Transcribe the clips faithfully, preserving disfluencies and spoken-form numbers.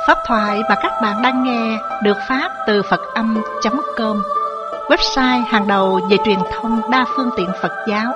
Pháp thoại mà các bạn đang nghe được phát từ Phật Âm chấm com, website hàng đầu về truyền thông đa phương tiện Phật giáo.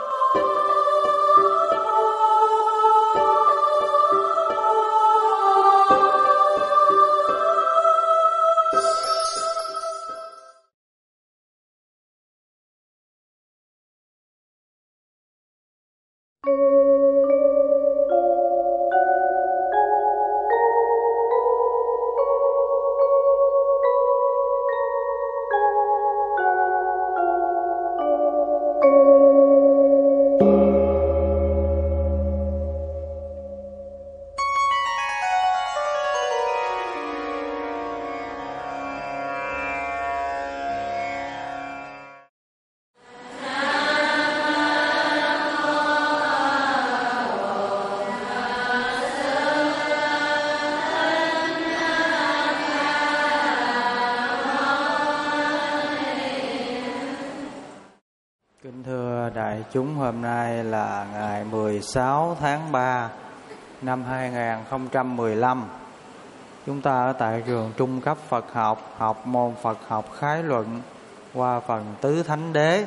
Chúng hôm nay là ngày mười sáu tháng ba năm hai nghìn không trăm mười lăm. Chúng ta ở tại trường trung cấp Phật học, học môn Phật học khái luận qua phần tứ thánh đế.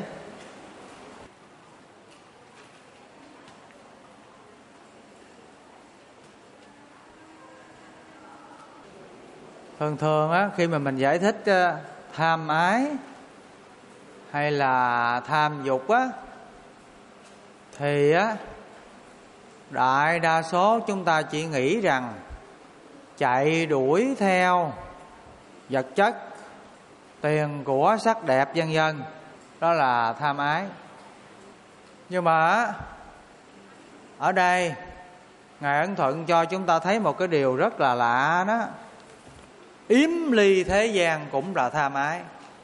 Thường thường á, khi mà mình giải thích tham ái hay là tham dục á, thì á, đại đa số chúng ta chỉ nghĩ rằng chạy đuổi theo vật chất, tiền của, sắc đẹp vân vân, đó là tham ái. Nhưng mà ở đây Ngài Ấn Thuận cho chúng ta thấy một cái điều rất là lạ đó. Yếm ly thế gian cũng là tham ái.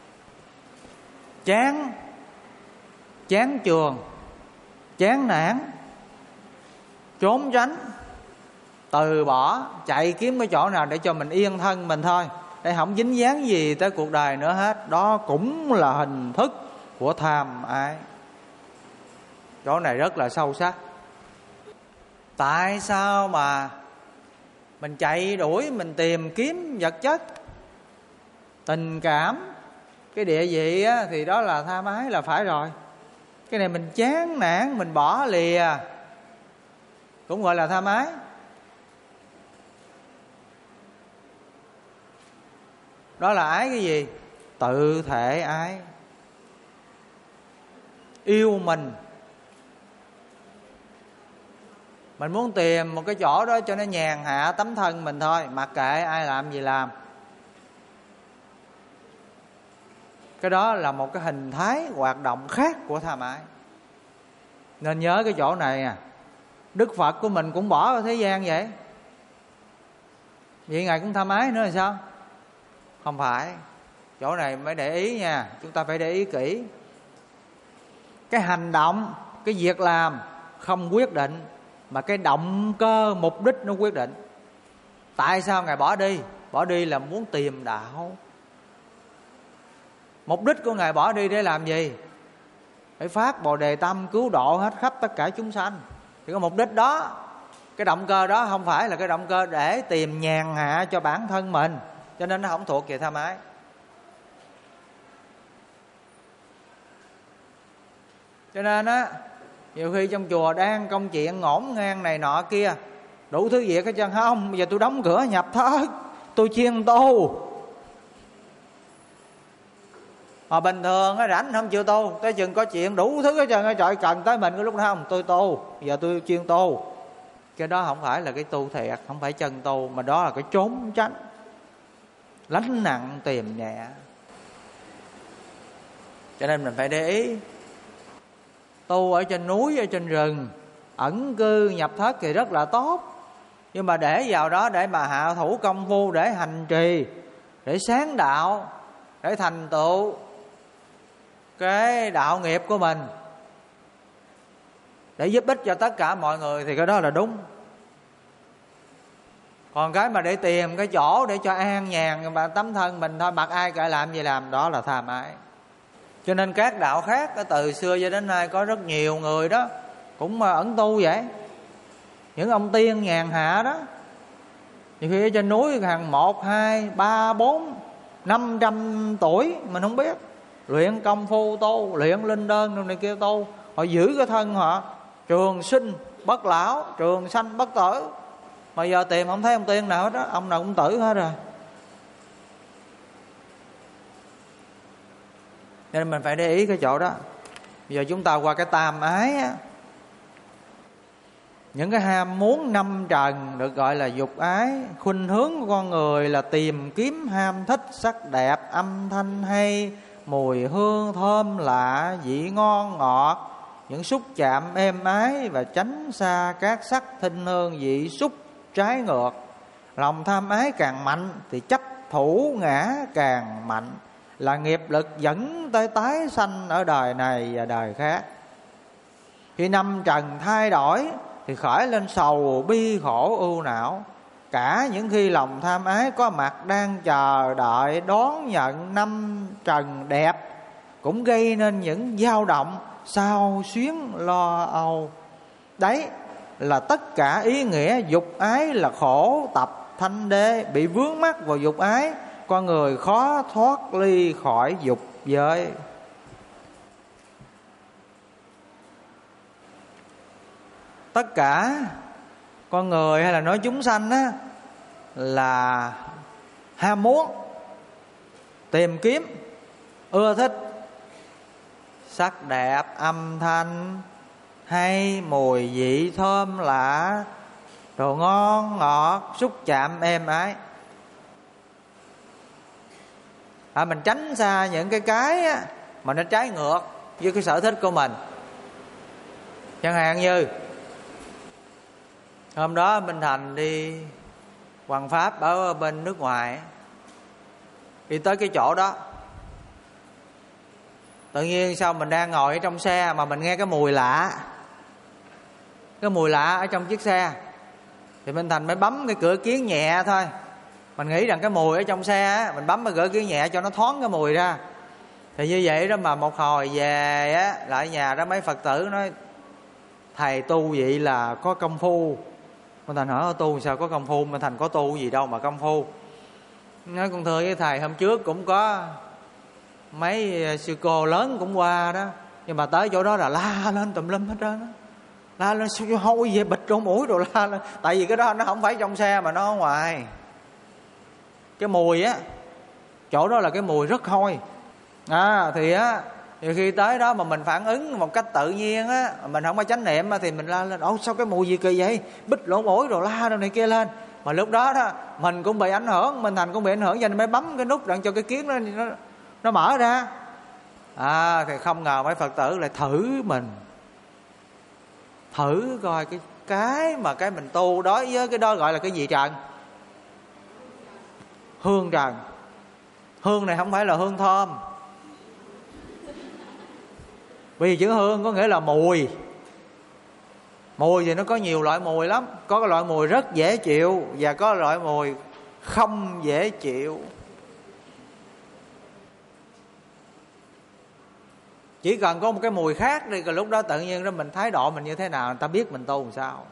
Chán Chán chường, chán nản, trốn tránh, từ bỏ, chạy kiếm cái chỗ nào để cho mình yên thân mình thôi, để không dính dáng gì tới cuộc đời nữa hết. Đó cũng là hình thức của tham ái. Chỗ này rất là sâu sắc. Tại sao mà mình chạy đuổi, mình tìm kiếm vật chất, tình cảm, cái địa vị á, thì đó là tham ái là phải rồi. Cái này mình chán nản, mình bỏ lìa cũng gọi là tham ái. Đó là ái cái gì? Tự thể ái. Yêu mình. Mình muốn tìm một cái chỗ đó cho nó nhàn hạ tấm thân mình thôi, mặc kệ ai làm gì làm. Cái đó là một cái hình thái hoạt động khác của tham ái. Nên nhớ cái chỗ này à. Đức Phật của mình cũng bỏ vào thế gian vậy. Vậy Ngài cũng tham ái nữa là sao? Không phải. Chỗ này mới để ý nha. Chúng ta phải để ý kỹ. Cái hành động, cái việc làm không quyết định, mà cái động cơ, mục đích nó quyết định. Tại sao Ngài bỏ đi? Bỏ đi là muốn tìm đạo. Mục đích của Ngài bỏ đi để làm gì? Phải phát Bồ Đề tâm, cứu độ hết khắp tất cả chúng sanh. Thì cái mục đích đó, cái động cơ đó không phải là cái động cơ để tìm nhàn hạ cho bản thân mình, cho nên nó không thuộc về tham ái. Cho nên á, nhiều khi trong chùa đang công chuyện ngổn ngang này nọ kia, đủ thứ việc hết trơn. Không, bây giờ tôi đóng cửa nhập thất, tôi chuyên tu. Mà bình thường á, rảnh không chịu tu, tới chừng có chuyện đủ thứ hết trơn. Trời, cần tới mình cái lúc đó không, tôi tu, giờ tôi chuyên tu. Cái đó không phải là cái tu thiệt, không phải chân tu, mà đó là cái trốn tránh, lánh nặng tìm nhẹ. Cho nên mình phải để ý. Tu ở trên núi, ở trên rừng, ẩn cư nhập thất thì rất là tốt. Nhưng mà để vào đó để mà hạ thủ công phu, để hành trì, để sáng đạo, để thành tựu cái đạo nghiệp của mình, để giúp ích cho tất cả mọi người, thì cái đó là đúng. Còn cái mà để tìm cái chỗ để cho an nhàn mà tấm thân mình thôi, mặc ai kệ làm gì làm, đó là tham ái. Cho nên các đạo khác từ xưa cho đến nay có rất nhiều người đó cũng ẩn tu vậy. Những ông tiên nhàn hạ đó, Nhiều khi ở trên núi hàng một, hai, ba, bốn, năm trăm tuổi mình không biết. Luyện công phu tu, luyện linh đơn rồi này kia tu. Họ giữ cái thân họ trường sinh bất lão, trường sanh bất tử. Mà giờ tìm không thấy ông tiên nào hết đó, ông nào cũng tử hết rồi. Nên mình phải để ý cái chỗ đó. Bây giờ chúng ta qua cái tam ái á. Những cái ham muốn năm trần được gọi là dục ái. Khuynh hướng của con người là tìm kiếm ham thích sắc đẹp, âm thanh hay, mùi hương thơm lạ, vị ngon ngọt, những xúc chạm êm ái, và tránh xa các sắc thinh hương vị xúc trái ngược. Lòng tham ái càng mạnh thì chấp thủ ngã càng mạnh, là nghiệp lực dẫn tới tái sanh ở đời này và đời khác. Khi năm trần thay đổi thì khởi lên sầu bi khổ ưu não. Cả những khi lòng tham ái có mặt đang chờ đợi đón nhận năm trần đẹp, cũng gây nên những dao động xao xuyến lo âu. Đấy là tất cả ý nghĩa dục ái là khổ tập thanh đế. Bị vướng mắc vào dục ái, con người khó thoát ly khỏi dục giới. Tất cả con người hay là nói chúng sanh á, là ham muốn, tìm kiếm, ưa thích sắc đẹp, âm thanh hay, mùi vị thơm lạ, đồ ngon ngọt, xúc chạm êm ái. À, mình tránh xa những cái cái á, mà nó trái ngược với cái sở thích của mình. Chẳng hạn như hôm đó Minh Thành đi hoằng pháp ở bên nước ngoài, đi tới cái chỗ đó, tự nhiên sao mình đang ngồi ở trong xe mà mình nghe cái mùi lạ, cái mùi lạ ở trong chiếc xe. Thì Minh Thành mới bấm cái cửa kiến nhẹ thôi. Mình nghĩ rằng cái mùi ở trong xe á, mình bấm cái cửa kiến nhẹ cho nó thoáng cái mùi ra. Thì như vậy đó mà một hồi về á, lại nhà đó mấy Phật tử nói thầy tu vậy là có công phu. Minh Thành hỏi tu sao có công phu? Minh Thành có tu gì đâu mà công phu. Nói con thưa với thầy, hôm trước cũng có mấy sư cô lớn cũng qua đó, nhưng mà tới chỗ đó là la lên tùm lum hết trơn á. La lên sao hôi vậy, bịt trong mũi rồi la lên. Tại vì cái đó nó không phải trong xe mà nó ở ngoài. Cái mùi á, chỗ đó là cái mùi rất hôi. À thì á, thì khi tới đó mà mình phản ứng một cách tự nhiên á, mình không có chánh niệm á, thì mình la lên, ồ sao cái mùi gì kỳ vậy, bít lỗ mũi rồi la đâu này kia lên. Mà lúc đó đó mình cũng bị ảnh hưởng, Minh Thành cũng bị ảnh hưởng, cho nên mới bấm cái nút đặng cho cái kiến nó nó, nó mở ra. À thì không ngờ mấy Phật tử lại thử mình, thử coi cái cái mà cái mình tu đối với cái đó gọi là cái gì trần? Hương trần. Hương này không phải là hương thơm, vì chữ hương có nghĩa là mùi. Mùi thì nó có nhiều loại mùi lắm. Có cái loại mùi rất dễ chịu và có loại mùi không dễ chịu. Chỉ cần có một cái mùi khác đi, rồi lúc đó tự nhiên đó mình thái độ mình như thế nào, người ta biết mình tu làm sao.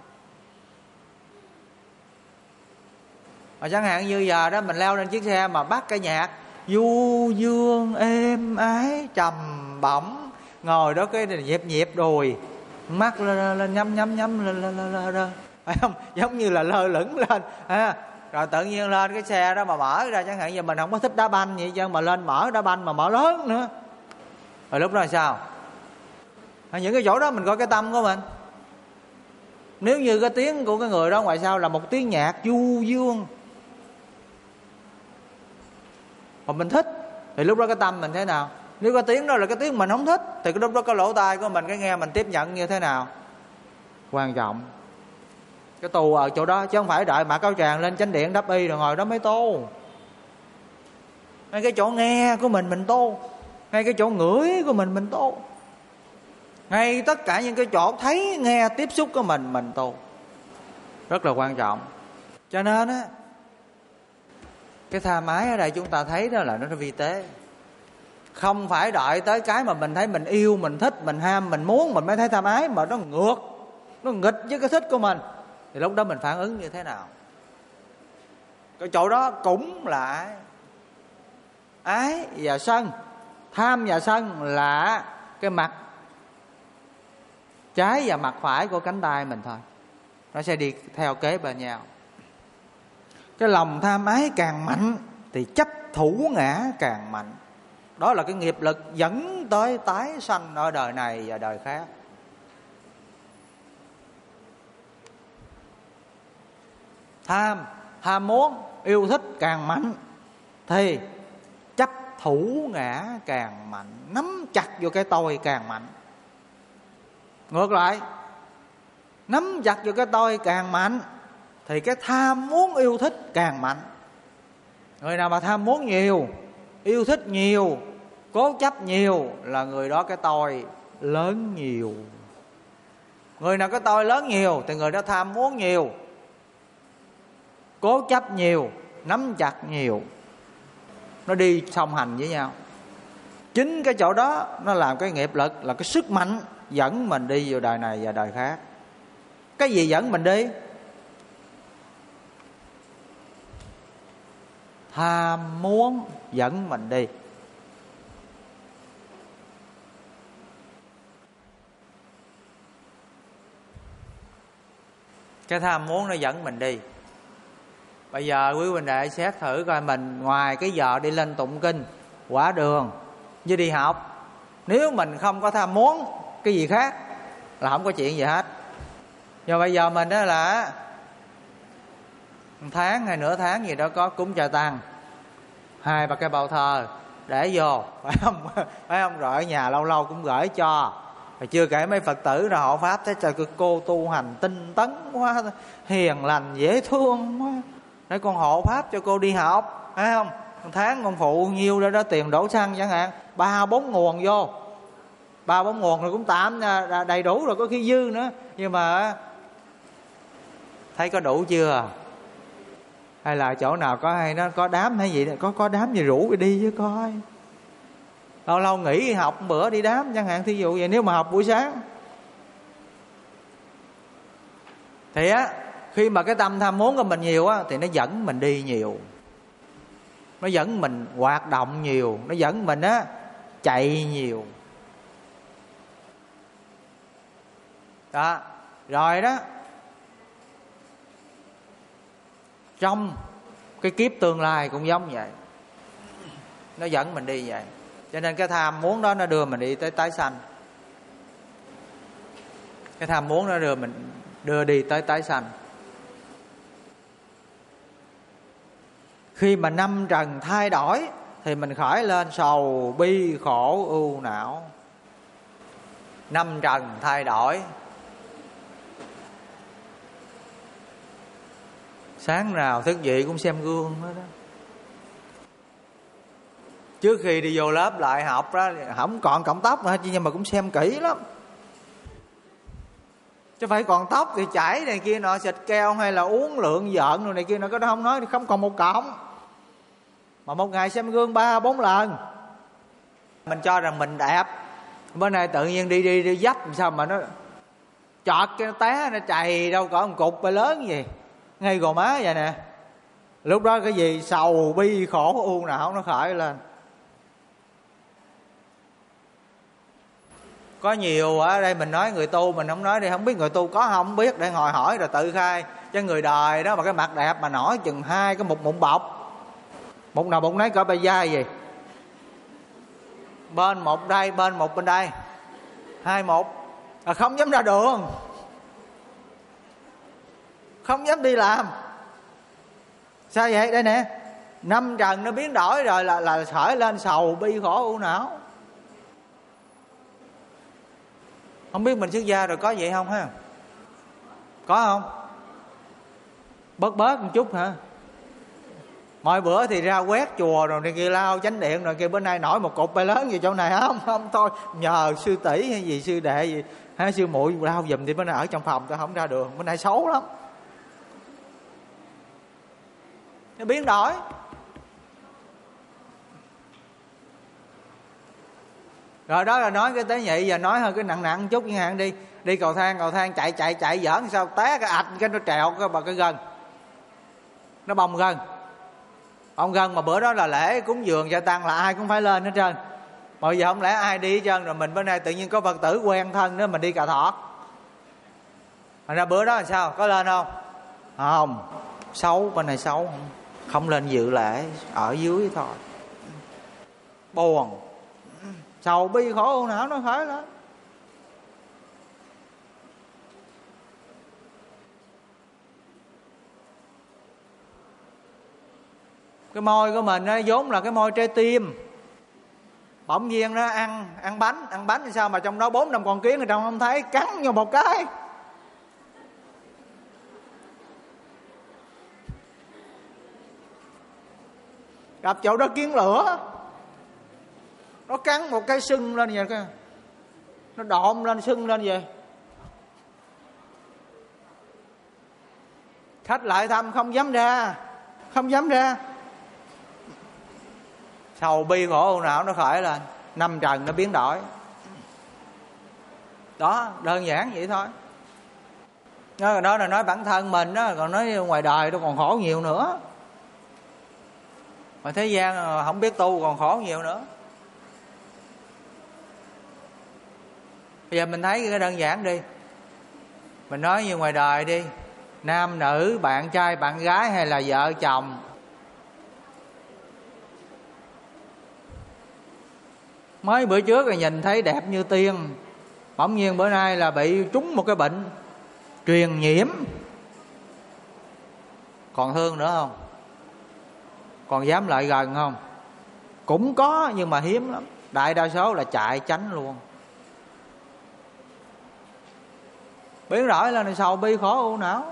Mà chẳng hạn như giờ đó mình leo lên chiếc xe mà bắt cái nhạc du dương êm ái trầm bổng, ngồi đó cái nhịp nhịp đùi, mắt lên, lên nhắm nhắm nhắm lên lên lên, lên, lên. Phải không? Giống như là lơ lửng lên à. Rồi tự nhiên lên cái xe đó mà mở ra, chẳng hạn như mình không có thích đá banh vậy chứ, mà lên mở đá banh mà mở lớn nữa, rồi lúc đó là sao? À, những cái chỗ đó mình coi cái tâm của mình. Nếu như cái tiếng của cái người đó ngoài sau là một tiếng nhạc du dương mà mình thích, thì lúc đó cái tâm mình thế nào? Nếu cái tiếng đó là cái tiếng mình không thích, thì cái lúc đó cái lỗ tai của mình, cái nghe mình tiếp nhận như thế nào? Quan trọng. Cái tu ở chỗ đó, chứ không phải đợi mặc áo tràng lên chánh điện đắp y rồi ngồi đó mới tu. Ngay cái chỗ nghe của mình mình tu, ngay cái chỗ ngửi của mình mình tu, ngay tất cả những cái chỗ thấy nghe tiếp xúc của mình mình tu. Rất là quan trọng. Cho nên á, cái tha mái ở đây chúng ta thấy đó là nó vi tế. Không phải đợi tới cái mà mình thấy mình yêu, mình thích, mình ham, mình muốn mình mới thấy tham ái, mà nó ngược, nó nghịch với cái thích của mình, thì lúc đó mình phản ứng như thế nào? Cái chỗ đó cũng là ái. Ái và sân, tham và sân là cái mặt trái và mặt phải của cánh tay mình thôi. Nó sẽ đi theo kế bên nhau. Cái lòng tham ái càng mạnh thì chấp thủ ngã càng mạnh. Đó là cái nghiệp lực dẫn tới tái sanh ở đời này và đời khác. Tham, ham muốn, yêu thích càng mạnh thì chấp thủ ngã càng mạnh, nắm chặt vô cái tôi càng mạnh. Ngược lại, nắm chặt vô cái tôi càng mạnh thì cái tham muốn yêu thích càng mạnh. Người nào mà tham muốn nhiều, yêu thích nhiều, cố chấp nhiều là người đó cái tôi lớn nhiều. Người nào cái tôi lớn nhiều thì người đó tham muốn nhiều, cố chấp nhiều, nắm chặt nhiều. Nó đi song hành với nhau. Chính cái chỗ đó nó làm cái nghiệp lực, là cái sức mạnh dẫn mình đi vào đời này và đời khác. Cái gì dẫn mình đi? Tham muốn dẫn mình đi. Cái tham muốn nó dẫn mình đi. Bây giờ quý huynh đệ xét thử coi mình, ngoài cái giờ đi lên tụng kinh, quả đường với đi học, nếu mình không có tham muốn cái gì khác là không có chuyện gì hết. Nhưng bây giờ mình đó là một tháng hay nửa tháng gì đó có cúng cho tăng, hai ba cái bao thờ để vô, phải không? Phải không? Rồi ở nhà lâu lâu cũng gửi cho. Rồi chưa kể mấy Phật tử rồi hộ pháp thấy trời, cô tu hành tinh tấn quá, hiền lành dễ thương quá, để con hộ pháp cho cô đi học, phải không? Một tháng con phụ nhiêu đó đó, tiền đổ xăng chẳng hạn, ba bốn nguồn vô, ba bốn nguồn rồi cũng tạm đầy đủ rồi, có khi dư nữa. Nhưng mà thấy có đủ chưa? Hay là chỗ nào có hay nó có đám hay gì, có có đám gì rủ đi chứ coi. Lâu lâu nghỉ học bữa đi đám chẳng hạn, thí dụ vậy. Nếu mà học buổi sáng thì á, khi mà cái tâm tham muốn của mình nhiều á, thì nó dẫn mình đi nhiều, nó dẫn mình hoạt động nhiều, nó dẫn mình á chạy nhiều. Đó, rồi đó, trong cái kiếp tương lai cũng giống vậy, nó dẫn mình đi vậy. Cho nên cái tham muốn đó nó đưa mình đi tới tái sanh. Cái tham muốn nó đưa mình đưa đi tới tái sanh. Khi mà năm trần thay đổi thì mình khởi lên sầu bi khổ ưu não. Năm trần thay đổi, sáng nào thức dậy cũng xem gương đó, đó. Trước khi đi vô lớp lại học đó, không còn cọng tóc nữa, nhưng mà cũng xem kỹ lắm. Chứ phải còn tóc thì chảy này kia nọ, xịt keo hay là uống lượng giận rồi này kia nọ, cái đó không nói, không còn một cọng. Mà một ngày xem gương ba bốn lần. Mình cho rằng mình đẹp, bữa nay tự nhiên đi đi đi dấp sao mà nó chọt cái nó té, nó chày đâu có một cục bay lớn gì ngay gò má vậy nè. Lúc đó cái gì sầu bi khổ u não nó khởi lên. Có nhiều ở đây mình nói người tu, mình không nói đi, không biết người tu có không biết, để ngồi hỏi rồi tự khai. Cho người đời đó mà cái mặt đẹp mà nổi chừng hai cái một mụn bọc, một nào bụng nấy cỡ bay dai gì, bên một đây bên một bên đây, hai một là không dám ra đường, không dám đi làm. Sao vậy? Đây nè, năm trần nó biến đổi rồi là là khởi lên sầu bi khổ u não. Không biết mình xuất gia rồi có vậy không ha? Có không? Bớt bớt một chút hả? Mọi bữa thì ra quét chùa rồi này kia, lao chánh điện rồi kia, bữa nay nổi một cục bay lớn gì chỗ này không? Không thôi, nhờ sư tỷ hay gì, sư đệ gì, hay sư muội lao giùm thì bữa nay ở trong phòng tôi không ra đường, bữa nay xấu lắm. Nó biến đổi. Rồi đó là nói cái tế nhị. Giờ nói hơi cái nặng nặng chút chẳng hạn, đi đi cầu thang cầu thang chạy chạy chạy giỡn sao té cái ạch cái nó trèo cái bà cái gân, nó bong gân, Ông Gân mà bữa đó là lễ cúng dường gia tăng là ai cũng phải lên hết trơn. Bây giờ không lẽ ai đi hết trơn, rồi mình bữa nay tự nhiên có Phật tử quen thân nữa mình đi cà thọt. Thành ra bữa đó là sao? Có lên không? Không. Xấu, bên này xấu không? Không lên dự lễ, ở dưới thôi. Buồn, sầu bi khổ ưu não nó khởi lên. Cái môi của mình nó vốn là cái môi trái tim. Bỗng nhiên nó ăn ăn bánh, ăn bánh thì sao mà trong đó bốn năm con kiến ở trong không thấy, cắn vô một cái. Gặp chỗ đó kiến lửa, nó cắn một cái sưng lên vậy, cái nó độn lên sưng lên vậy. Khách lại thăm không dám ra, không dám ra. Sầu bi khổ ưu não nó khởi lên, năm trần nó biến đổi. Đó, đơn giản vậy thôi. Đó, đó là nói bản thân mình đó, còn nói ngoài đời nó còn khổ nhiều nữa. Mà thế gian không biết tu còn khổ nhiều nữa. Bây giờ mình thấy cái đơn giản đi. Mình nói như ngoài đời đi, nam nữ, bạn trai, bạn gái hay là vợ chồng. Mới bữa trước là nhìn thấy đẹp như tiên, bỗng nhiên bữa nay là bị trúng một cái bệnh truyền nhiễm. Còn thương nữa không? Còn dám lại gần không? Cũng có nhưng mà hiếm lắm. Đại đa số là chạy tránh luôn. Biến đổi là sầu bi khổ ưu não.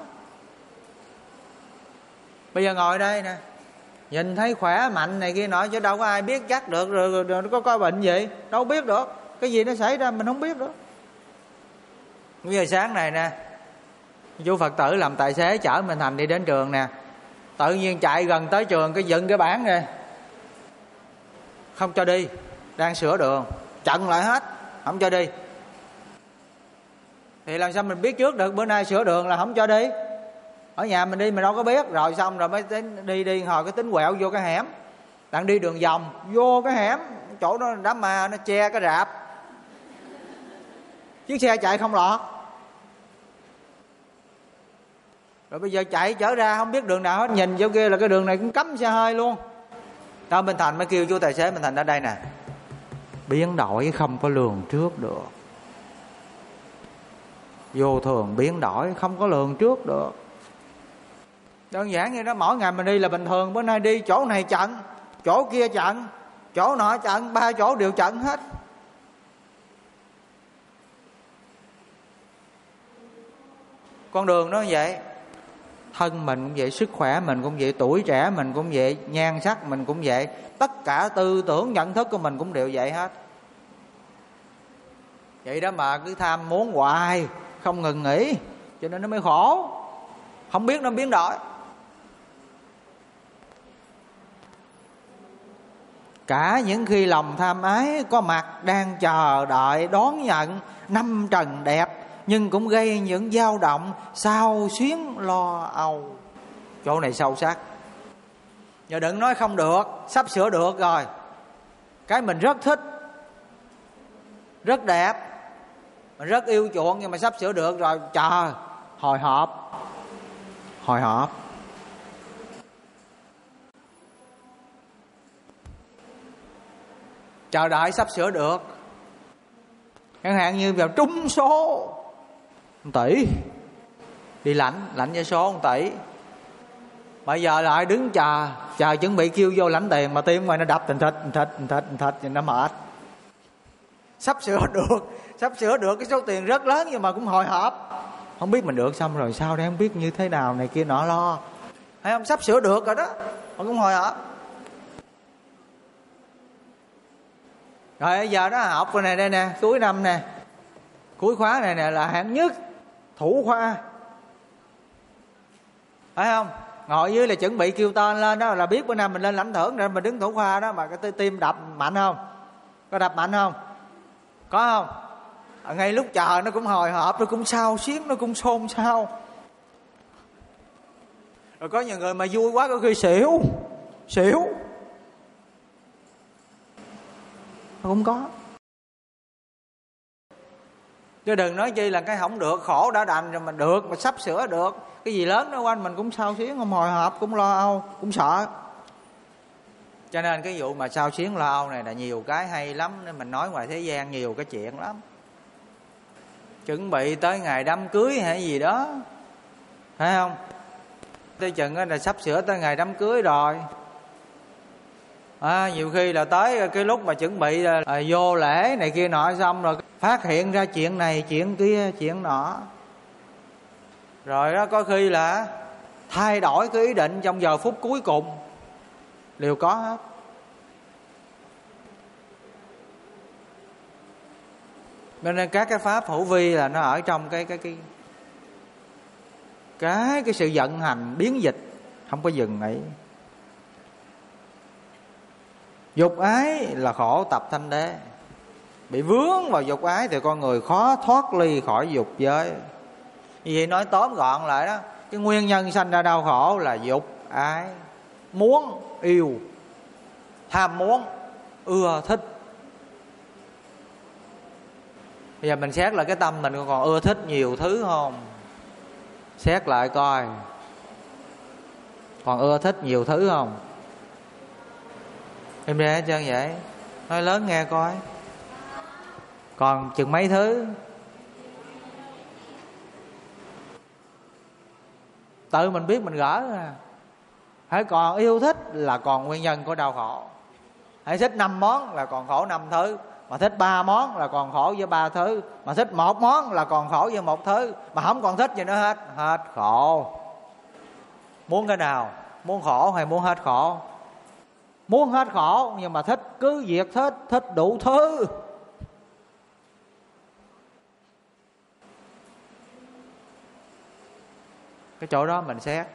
Bây giờ ngồi đây nè, nhìn thấy khỏe mạnh này kia nọ, chứ đâu có ai biết chắc được rồi, rồi, rồi nó có coi bệnh gì. Đâu biết được. Cái gì nó xảy ra mình không biết được. Bây giờ sáng này nè, chú Phật tử làm tài xế chở mình Thành đi đến trường nè, tự nhiên chạy gần tới trường cái dựng cái bảng kìa, không cho đi, đang sửa đường, chặn lại hết, không cho đi. Thì làm sao mình biết trước được bữa nay sửa đường là không cho đi? Ở nhà mình đi mình đâu có biết. Rồi xong rồi mới tính, đi đi hồi cái tính quẹo vô cái hẻm, đang đi đường vòng vô cái hẻm, chỗ đó đám ma nó che cái rạp, chiếc xe chạy không lọt. Rồi bây giờ chạy trở ra không biết đường nào hết, nhìn vô kia là cái đường này cũng cấm xe hơi luôn. Đó, Minh Thành mới kêu chú tài xế Minh Thành ở đây nè, biến đổi không có lường trước được, vô thường biến đổi không có lường trước được. Đơn giản như đó, mỗi ngày mình đi là bình thường, bữa nay đi chỗ này chặn, chỗ kia chặn, chỗ nọ chặn, ba chỗ đều chặn hết. Con đường nó vậy, thân mình cũng vậy, sức khỏe mình cũng vậy, tuổi trẻ mình cũng vậy, nhan sắc mình cũng vậy, tất cả tư tưởng nhận thức của mình cũng đều vậy hết. Vậy đó mà cứ tham muốn hoài, không ngừng nghỉ, cho nên nó mới khổ, không biết nó biến đổi. Cả những khi lòng tham ái có mặt đang chờ đợi đón nhận năm trần đẹp, nhưng cũng gây những dao động, xao xuyến lo âu. Chỗ này sâu sắc. Giờ đừng nói không được, sắp sửa được rồi. Cái mình rất thích, rất đẹp, mình rất yêu chuộng, nhưng mà sắp sửa được rồi, chờ, hồi hộp, hồi hộp. Chờ đợi sắp sửa được. Chẳng hạn như vào trúng số một tỷ, đi lãnh, lãnh với số một tỷ. Bây giờ lại đứng chờ, chờ chuẩn bị kêu vô lãnh tiền, mà tim ngoài nó đập tình thịch, tình thịch, tình thịch, tình thịch, thì nó mệt. Sắp sửa được, sắp sửa được cái số tiền rất lớn, nhưng mà cũng hồi hộp. Không biết mình được xong rồi sao đây, không biết như thế nào này kia nọ lo. Thấy không, sắp sửa được rồi đó, mà cũng hồi hộp. Rồi bây giờ đó học cái này đây nè, cuối năm nè, cuối khóa này nè là hạng nhất, thủ khoa, phải không? Ngồi dưới là chuẩn bị kêu tên lên đó, là biết bữa nay mình lên lãnh thưởng rồi mình đứng thủ khoa đó, mà cái tim đập mạnh không? Có đập mạnh không? Có không? Ở ngay lúc chờ nó cũng hồi hộp, nó cũng xao xuyến, nó cũng xôn xao. Rồi có nhiều người mà vui quá có khi xỉu, xỉu. Nó cũng có. Chứ đừng nói chi là cái không được, khổ đã đành rồi mà được, mà sắp sửa được. Cái gì lớn nó quanh mình cũng xao xuyến, không hồi hộp, cũng lo âu, cũng sợ. Cho nên cái vụ mà xao xuyến lo âu này là nhiều cái hay lắm. Nên mình nói ngoài thế gian nhiều cái chuyện lắm. Chuẩn bị tới ngày đám cưới hay gì đó, phải không? Tới chừng là sắp sửa tới ngày đám cưới rồi. À, nhiều khi là tới cái lúc mà chuẩn bị là, à, vô lễ này kia nọ xong rồi phát hiện ra chuyện này chuyện kia chuyện nọ, rồi đó có khi là thay đổi cái ý định trong giờ phút cuối cùng đều có hết. Nên các cái pháp hữu vi là nó ở trong cái cái cái cái cái sự vận hành biến dịch, không có dừng nghỉ. Dục ái là khổ tập thanh đế. Bị vướng vào dục ái thì con người khó thoát ly khỏi dục giới. Như vậy nói tóm gọn lại đó, cái nguyên nhân sanh ra đau khổ là dục ái, muốn, yêu, tham muốn, ưa thích. Bây giờ mình xét lại cái tâm mình còn ưa thích nhiều thứ không? Xét lại coi, còn ưa thích nhiều thứ không? Em ra hết trơn vậy. Nói lớn nghe coi. Còn chừng mấy thứ. Tự mình biết mình gỡ ra. Hãy còn yêu thích là còn nguyên nhân của đau khổ. Hãy thích năm món là còn khổ năm thứ. Mà thích ba món là còn khổ với ba thứ. Mà thích một món là còn khổ với một thứ. Mà không còn thích gì nữa hết. Hết khổ. Muốn cái nào? Muốn khổ hay muốn hết khổ? Muốn hết khổ nhưng mà thích cứ việc thích, thích đủ thứ. Cái chỗ đó mình xét.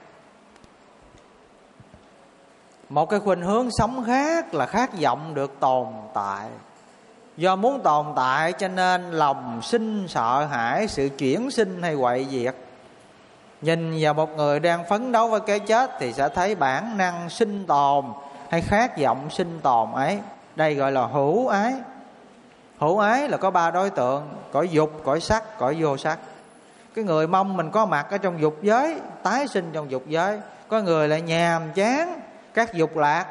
Một cái khuynh hướng sống khác là khát vọng được tồn tại. Do muốn tồn tại cho nên lòng sinh sợ hãi sự chuyển sinh hay quậy diệt. Nhìn vào một người đang phấn đấu với cái chết thì sẽ thấy bản năng sinh tồn hay khát vọng sinh tồn ấy. Đây gọi là hữu ái. Hữu ái là có ba đối tượng: cõi dục, cõi sắc, cõi vô sắc. Cái người mong mình có mặt ở trong dục giới, tái sinh trong dục giới. Có người lại nhàm chán các dục lạc,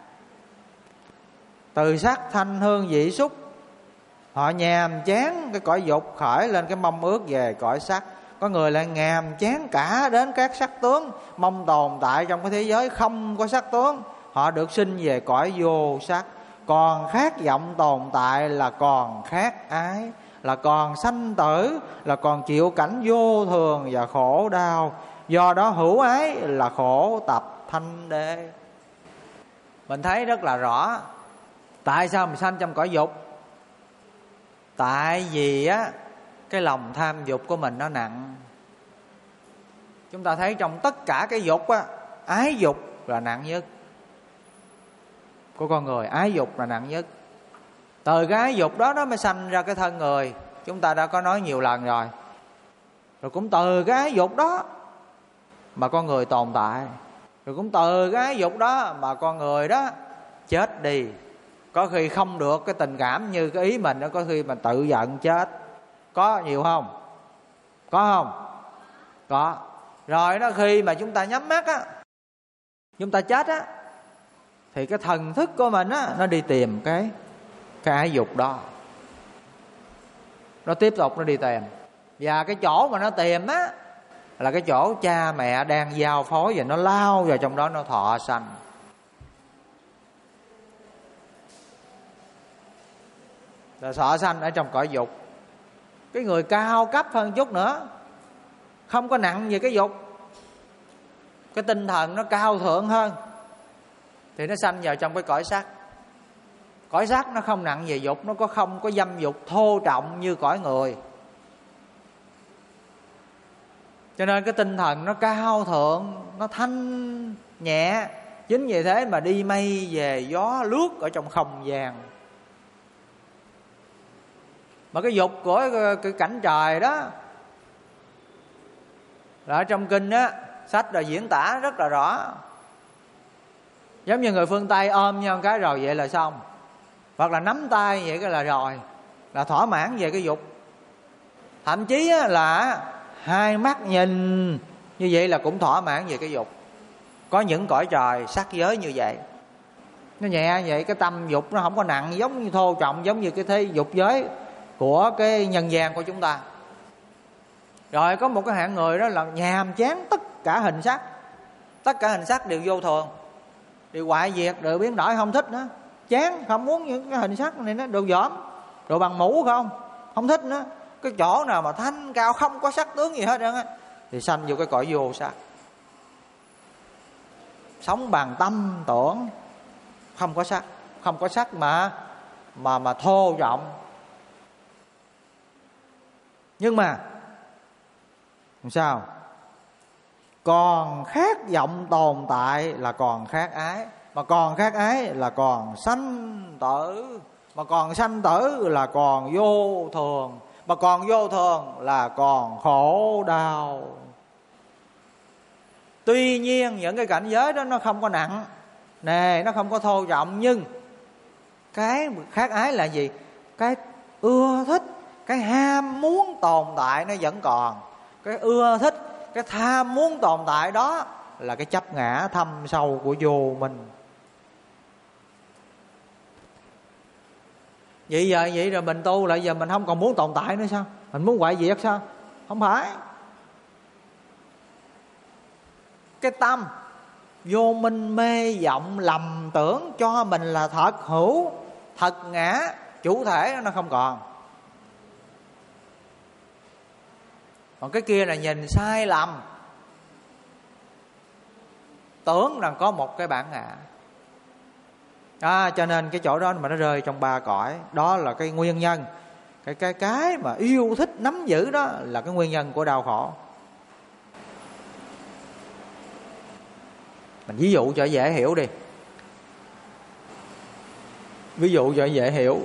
từ sắc thanh hương vị xúc. Họ nhàm chán cái cõi dục, khởi lên cái mong ước về cõi sắc. Có người lại nhàm chán cả đến các sắc tướng, mong tồn tại trong cái thế giới không có sắc tướng. Họ được sinh về cõi vô sắc. Còn khát vọng tồn tại là còn khát ái, là còn sanh tử, là còn chịu cảnh vô thường và khổ đau. Do đó hữu ái là khổ tập thanh đế. Mình thấy rất là rõ. Tại sao mình sanh trong cõi dục? Tại vì á, cái lòng tham dục của mình nó nặng. Chúng ta thấy trong tất cả cái dục á, ái dục là nặng nhất. Của con người ái dục là nặng nhất. Từ cái ái dục đó nó mới sanh ra cái thân người. Chúng ta đã có nói nhiều lần rồi. Rồi cũng từ cái ái dục đó mà con người tồn tại. Rồi cũng từ cái ái dục đó mà con người đó chết đi. Có khi không được cái tình cảm như cái ý mình, có khi mình tự giận chết. Có nhiều không? Có không? Có. Rồi đó, khi mà chúng ta nhắm mắt á, chúng ta chết á, thì cái thần thức của mình á, nó đi tìm cái cái ái dục đó. Nó tiếp tục nó đi tìm. Và cái chỗ mà nó tìm á là cái chỗ cha mẹ đang giao phối, và nó lao vào trong đó, nó thọ sanh. Rồi thọ sanh ở trong cõi dục. Cái người cao cấp hơn chút nữa, không có nặng về cái dục, cái tinh thần nó cao thượng hơn, thì nó sanh vào trong cái cõi sắc. Cõi sắc nó không nặng về dục, nó có không có dâm dục thô trọng như cõi người. Cho nên cái tinh thần nó cao thượng, nó thanh nhẹ. Chính vì thế mà đi mây về gió lướt ở trong không gian. Mà cái dục của cái, cái cảnh trời đó là ở trong kinh á, sách là diễn tả rất là rõ. Giống như người phương Tây ôm nhau cái rồi vậy là xong, hoặc là nắm tay vậy cái là rồi, là thỏa mãn về cái dục. Thậm chí là hai mắt nhìn như vậy là cũng thỏa mãn về cái dục. Có những cõi trời sắc giới như vậy, nó nhẹ vậy, cái tâm dục nó không có nặng giống như thô trọng giống như cái thế dục giới của cái nhân gian của chúng ta. Rồi có một cái hạng người đó là nhàm chán tất cả hình sắc, tất cả hình sắc đều vô thường, đều hoại diệt, đều biến đổi, không thích nữa, chán, không muốn những cái hình sắc này, nó đồ dỏm, đồ bằng mũ không, không thích nữa. Cái chỗ nào mà thanh cao không có sắc tướng gì hết trơn á thì sanh vô cái cõi vô sắc, sống bằng tâm tưởng, không có sắc, không có sắc mà mà mà thô rộng. Nhưng mà làm sao? Còn khác vọng tồn tại là còn khác ái, mà còn khác ái là còn sanh tử, mà còn sanh tử là còn vô thường, mà còn vô thường là còn khổ đau. Tuy nhiên những cái cảnh giới đó nó không có nặng nề, nó không có thô trọng, nhưng cái khác ái là gì? Cái ưa thích, cái ham muốn tồn tại nó vẫn còn. Cái ưa thích, cái tham muốn tồn tại đó là cái chấp ngã thâm sâu của vô minh. Vậy giờ vậy rồi mình tu lại giờ mình không còn muốn tồn tại nữa sao? Mình muốn hoại diệt sao? Không phải. Cái tâm vô minh mê vọng lầm tưởng cho mình là thật hữu, thật ngã, chủ thể nó không còn. Còn cái kia là nhìn sai lầm, tưởng rằng có một cái bản ngã. À, cho nên cái chỗ đó mà nó rơi trong ba cõi, đó là cái nguyên nhân. Cái cái cái mà yêu thích nắm giữ đó là cái nguyên nhân của đau khổ. Mình ví dụ cho dễ hiểu đi. Ví dụ cho dễ hiểu.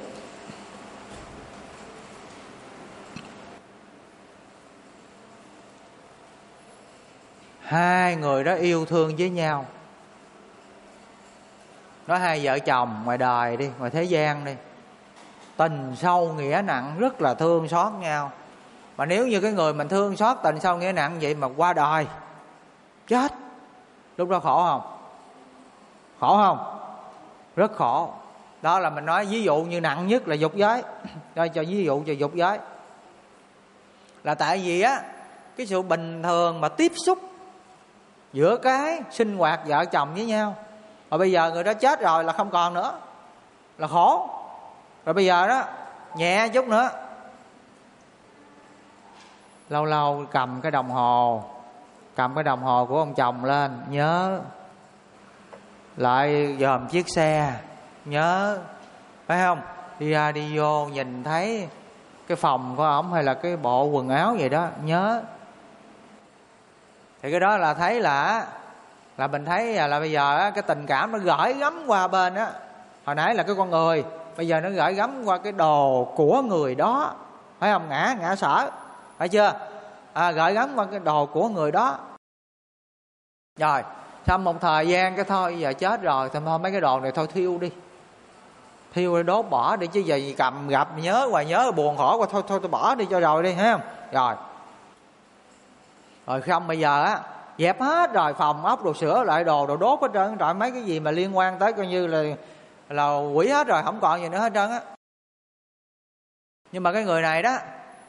Hai người đó yêu thương với nhau, nói hai vợ chồng ngoài đời đi, ngoài thế gian đi, tình sâu nghĩa nặng, rất là thương xót nhau. Mà nếu như cái người mình thương xót tình sâu nghĩa nặng vậy mà qua đời chết, lúc đó khổ không? Khổ không? Rất khổ. Đó là mình nói ví dụ như nặng nhất là dục giới. Rồi cho ví dụ cho dục giới. Là tại vì á, cái sự bình thường mà tiếp xúc giữa cái sinh hoạt vợ chồng với nhau, mà bây giờ người đó chết rồi là không còn nữa, là khổ. Rồi bây giờ đó nhẹ chút nữa, lâu lâu cầm cái đồng hồ, cầm cái đồng hồ của ông chồng lên, nhớ. Lại dòm chiếc xe, nhớ. Phải không? Đi ra đi vô nhìn thấy cái phòng của ổng hay là cái bộ quần áo vậy đó, nhớ. Thì cái đó là thấy là Là mình thấy là bây giờ cái tình cảm nó gửi gắm qua bên á. Hồi nãy là cái con người, bây giờ nó gửi gắm qua cái đồ của người đó. Phải không? Ngã, ngã sở. Phải chưa? À, gửi gắm qua cái đồ của người đó. Rồi, sau một thời gian cái thôi, giờ chết rồi, thì thôi mấy cái đồ này thôi thiêu đi. Thiêu đi, đốt bỏ đi, chứ giờ gì cầm gặp nhớ hoài, nhớ buồn khổ qua, thôi thôi tôi bỏ đi cho rồi đi, thấy không? Rồi. Rồi không, bây giờ á, dẹp hết rồi, phòng ốc đồ sửa lại, đồ đồ đốt hết trơn. Rồi mấy cái gì mà liên quan tới coi như là là quỷ hết rồi, không còn gì nữa hết trơn á. Nhưng mà cái người này đó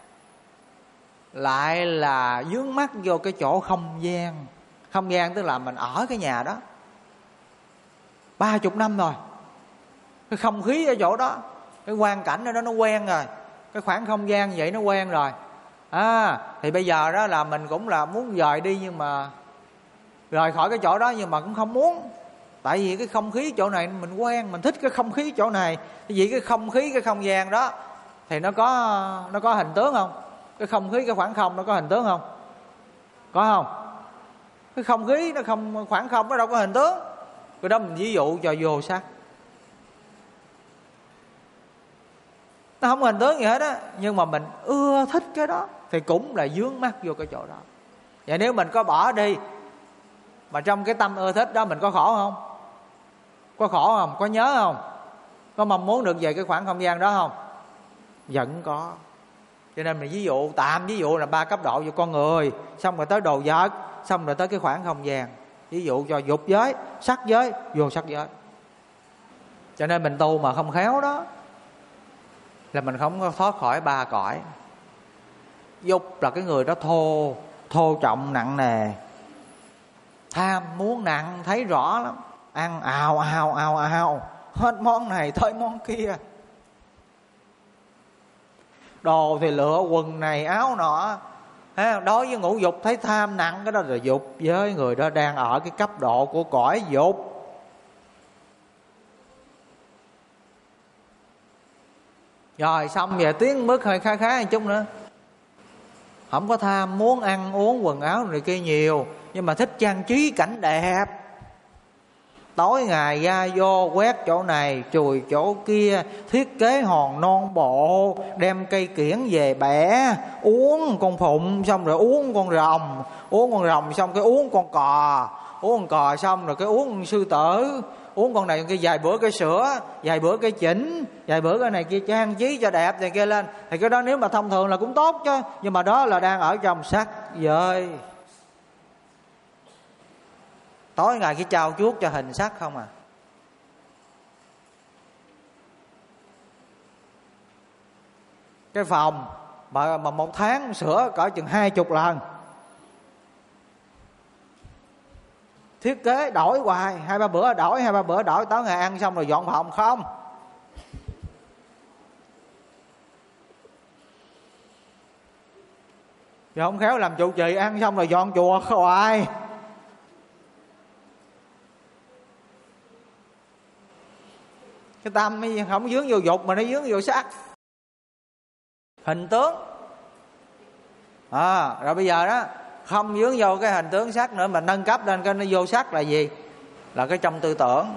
lại là vướng mắc vô cái chỗ không gian. Không gian tức là mình ở cái nhà đó ba chục năm rồi, cái không khí ở chỗ đó, cái quan cảnh ở đó nó quen rồi, cái khoảng không gian vậy nó quen rồi. À, thì bây giờ đó là mình cũng là muốn rời đi, nhưng mà rời khỏi cái chỗ đó nhưng mà cũng không muốn. Tại vì cái không khí chỗ này mình quen, mình thích cái không khí chỗ này. Tại vì cái không khí, cái không gian đó thì nó có nó có hình tướng không? Cái không khí, cái khoảng không nó có hình tướng không? Có không? Cái không khí nó không, khoảng không nó đâu có hình tướng. Cái đó mình ví dụ cho vô sắc. Nó không có hình tướng gì hết á, nhưng mà mình ưa thích cái đó thì cũng là vướng mắc vô cái chỗ đó. Vậy nếu mình có bỏ đi mà trong cái tâm ưa thích đó mình có khổ không? Có khổ không? Có nhớ không? Có mong muốn được về cái khoảng không gian đó không? Vẫn có. Cho nên mình ví dụ, tạm ví dụ là ba cấp độ về con người, xong rồi tới đồ vật, xong rồi tới cái khoảng không gian. Ví dụ cho dục giới, sắc giới, vô sắc giới. Cho nên mình tu mà không khéo đó là mình không có thoát khỏi ba cõi. Dục là cái người đó thô, thô trọng nặng nề. Tham muốn nặng, thấy rõ lắm. Ăn ào ào ào ào, hết món này tới món kia. Đồ thì lựa quần này áo nọ. Đối với ngũ dục thấy tham nặng, cái đó là dục. Với người đó đang ở cái cấp độ của cõi dục. Rồi xong về tiến bước hơi khá khá một chút nữa. Không có tham muốn ăn uống quần áo này kia nhiều, nhưng mà thích trang trí cảnh đẹp. Tối ngày ra vô quét chỗ này, chùi chỗ kia, thiết kế hòn non bộ, đem cây kiển về bẻ, uống con phụng xong rồi uống con rồng, uống con rồng xong cái uống con cò, uống con cò xong rồi cái uống con sư tử, uống con này cái vài bữa cái sữa, vài bữa cái chỉnh, vài bữa cái này kia trang trí cho đẹp này kia lên. Thì cái đó nếu mà thông thường là cũng tốt chứ, nhưng mà đó là đang ở trong sắc giới. Tối ngày cái trao chuốt cho hình sắc không à. Cái phòng mà, mà một tháng sửa cỡ chừng hai chục lần. Thiết kế đổi hoài, hai ba bữa đổi, hai ba bữa đổi, tối ngày ăn xong rồi dọn phòng không. Rồi không khéo làm trụ trì ăn xong rồi dọn chùa hoài. Cái tâm không dướng vô dục mà nó dướng vô sắc, hình tướng. À, rồi bây giờ đó không dướng vô cái hình tướng sắc nữa, mà nâng cấp lên cái nó vô sắc là gì? Là cái trong tư tưởng.